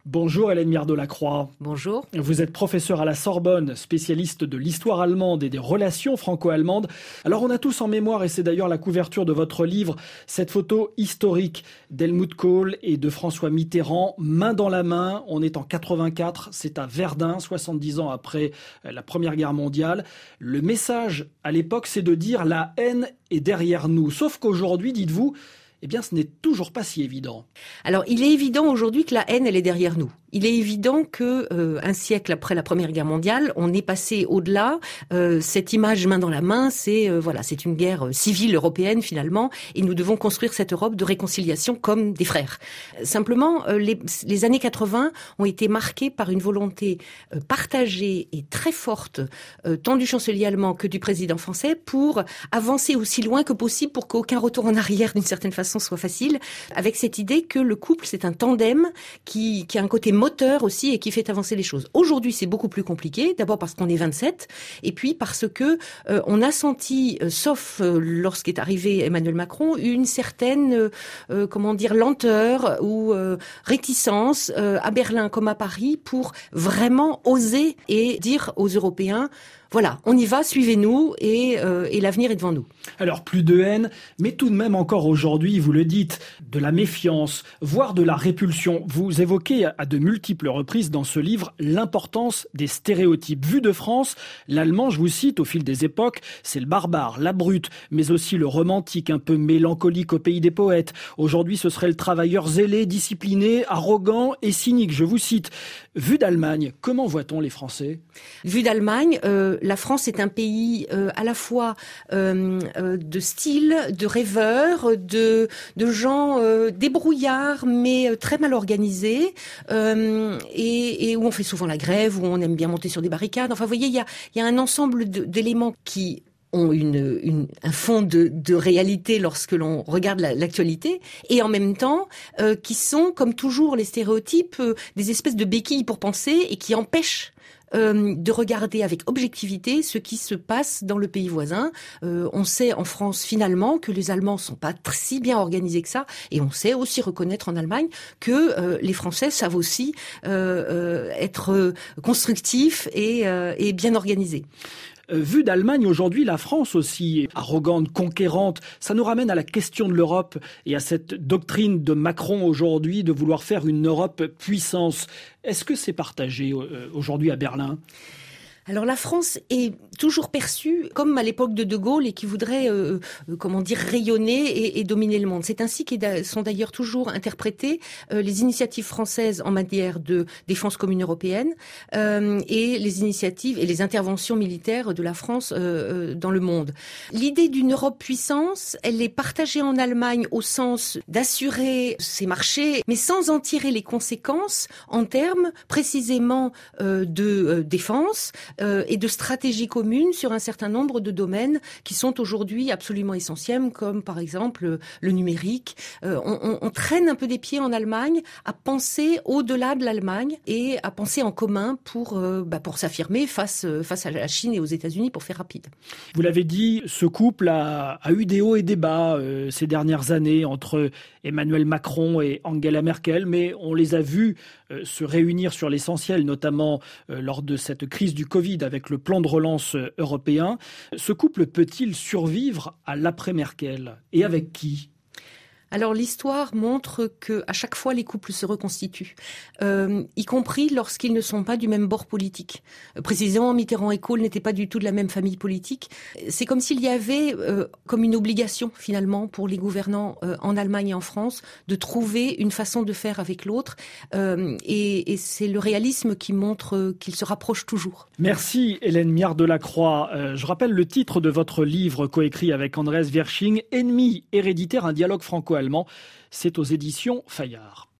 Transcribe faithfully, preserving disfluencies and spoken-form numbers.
Bonjour Hélène Mirdot-Lacroix. Bonjour. Vous êtes professeure à la Sorbonne, spécialiste de l'histoire allemande et des relations franco-allemandes. Alors on a tous en mémoire, et c'est d'ailleurs la couverture de votre livre, cette photo historique d'Helmut Kohl et de François Mitterrand, main dans la main. On est en quatre-vingt-quatre, c'est à Verdun, soixante-dix ans après la Première Guerre mondiale. Le message à l'époque, c'est de dire la haine est derrière nous. Sauf qu'aujourd'hui, dites-vous, eh bien, ce n'est toujours pas si évident. Alors, il est évident aujourd'hui que la haine, elle est derrière nous. Il est évident que euh, un siècle après la Première Guerre mondiale, on est passé au-delà. Euh, cette image main dans la main, c'est euh, voilà, c'est une guerre civile européenne finalement, et nous devons construire cette Europe de réconciliation comme des frères. Simplement, euh, les, les années quatre-vingts ont été marquées par une volonté euh, partagée et très forte, euh, tant du chancelier allemand que du président français, pour avancer aussi loin que possible, pour qu'aucun retour en arrière, d'une certaine façon, soit facile, avec cette idée que le couple, c'est un tandem qui, qui a un côté moteur aussi et qui fait avancer les choses. Aujourd'hui, c'est beaucoup plus compliqué. D'abord parce qu'on est vingt-sept, et puis parce que euh, on a senti, euh, sauf euh, lorsqu'est arrivé Emmanuel Macron, une certaine, euh, comment dire, lenteur ou euh, réticence euh, à Berlin comme à Paris pour vraiment oser et dire aux Européens: voilà, on y va, suivez-nous, et, euh, et l'avenir est devant nous. Alors, plus de haine, mais tout de même encore aujourd'hui, vous le dites, de la méfiance, voire de la répulsion. Vous évoquez à de multiples reprises dans ce livre l'importance des stéréotypes. Vu de France, l'allemand, je vous cite, au fil des époques, c'est le barbare, la brute, mais aussi le romantique, un peu mélancolique au pays des poètes. Aujourd'hui, ce serait le travailleur zélé, discipliné, arrogant et cynique, je vous cite. Vu d'Allemagne, comment voit-on les Français ? Vu d'Allemagne, euh, la France est un pays euh, à la fois euh, euh, de style, de rêveurs, de, de gens euh, débrouillards mais euh, très mal organisés, euh, et, et où on fait souvent la grève, où on aime bien monter sur des barricades. Enfin, vous voyez, il y a, il y a un ensemble de, d'éléments qui ont une, une, un fond de, de réalité lorsque l'on regarde la, l'actualité, et en même temps euh, qui sont, comme toujours les stéréotypes, euh, des espèces de béquilles pour penser et qui empêchent Euh, de regarder avec objectivité ce qui se passe dans le pays voisin. Euh, on sait en France finalement que les Allemands sont pas t- si bien organisés que ça, et on sait aussi reconnaître en Allemagne que euh, les Français savent aussi euh, euh, être constructifs et, euh, et bien organisés. Euh, vu d'Allemagne, aujourd'hui, la France aussi, arrogante, conquérante, ça nous ramène à la question de l'Europe et à cette doctrine de Macron aujourd'hui de vouloir faire une Europe puissance. Est-ce que c'est partagé euh, aujourd'hui à Berlin ? Alors la France est toujours perçue comme à l'époque de De Gaulle, et qui voudrait, euh, euh, comment dire, rayonner et, et dominer le monde. C'est ainsi qu'est sont d'ailleurs toujours interprétées euh, les initiatives françaises en matière de défense commune européenne euh, et les initiatives et les interventions militaires de la France euh, euh, dans le monde. L'idée d'une Europe puissance, elle est partagée en Allemagne au sens d'assurer ses marchés, mais sans en tirer les conséquences en termes précisément euh, de euh, défense, Euh, et de stratégies communes sur un certain nombre de domaines qui sont aujourd'hui absolument essentiels, comme par exemple le numérique. Euh, on, on, on traîne un peu des pieds en Allemagne à penser au-delà de l'Allemagne et à penser en commun pour, euh, bah, pour s'affirmer face, face à la Chine et aux États-Unis, pour faire rapide. Vous l'avez dit, ce couple a, a eu des hauts et des bas euh, ces dernières années entre Emmanuel Macron et Angela Merkel, mais on les a vus euh, se réunir sur l'essentiel, notamment euh, lors de cette crise du Covid avec le plan de relance européen. Ce couple peut-il survivre à l'après-Merkel ? Et avec qui ? Alors l'histoire montre que à chaque fois les couples se reconstituent, euh, y compris lorsqu'ils ne sont pas du même bord politique. Euh, précisément, Mitterrand et Kohl n'étaient pas du tout de la même famille politique. C'est comme s'il y avait euh, comme une obligation finalement pour les gouvernants euh, en Allemagne et en France de trouver une façon de faire avec l'autre, euh, et, et c'est le réalisme qui montre euh, qu'ils se rapprochent toujours. Merci Hélène Mirdot-Lacroix. Euh, je rappelle le titre de votre livre coécrit avec Andreas Wersching, Ennemi héréditaire, un dialogue franco-allemand. C'est aux éditions Fayard.